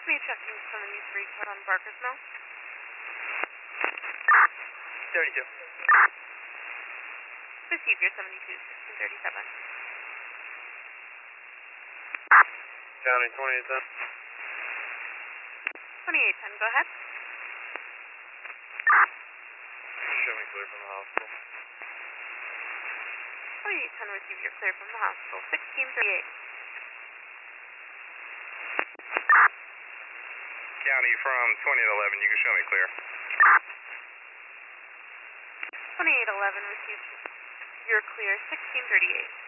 Me checking 73 code on Barker's Mill. 72. Receive your 72, 1637. County 2810. 2810, go ahead. Show me clear from the hospital. 2810, receive your clear from the hospital. 1638. County from 2811, you can show me clear. 2811, receive your clear. 1638.